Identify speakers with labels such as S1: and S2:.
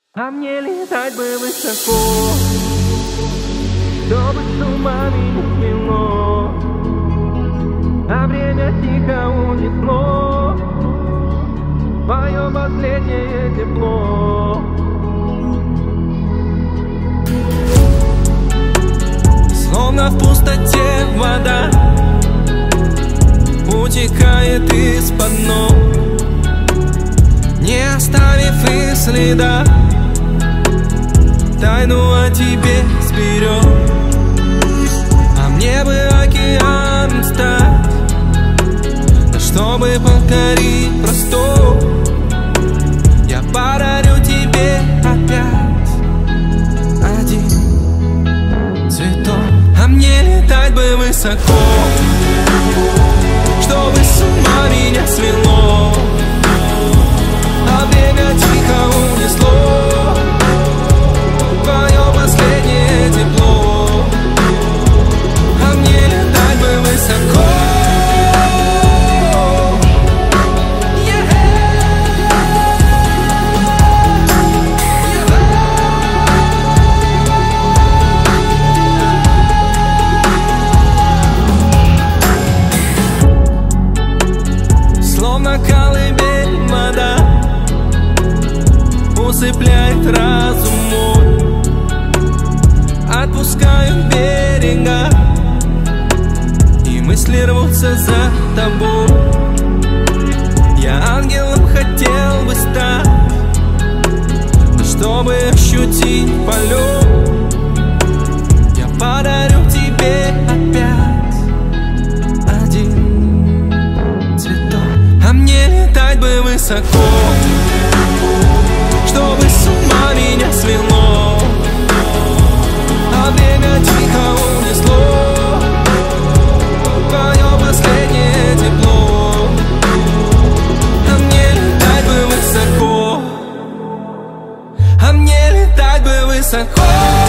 S1: А мне летать бы высоко, чтобы с ума меня свело, а время тихо унесло твое последнее тепло. Словно в пустоте вода утекает из-под ног, не оставив и следа. Тайну о тебе сберег, а мне бы океаном стать, да чтобы покорить простор, я подарю тебе опять один цветок. А мне летать бы высоко, чтобы с ума меня свело, а время тихо унесло твое последнее тепло. А мне летать бы высоко, словно колыбель вода усыпляет разум мой. Отпускаю берега, и мысли рвутся за тобой. Я ангелом хотел бы стать, но чтобы ощутить полет, я подарю тебе опять один цветок. А мне летать бы высоко, чтобы с ума меня свело, а время тихо унесло твое последнее тепло. А мне летать бы высоко, а мне летать бы высоко.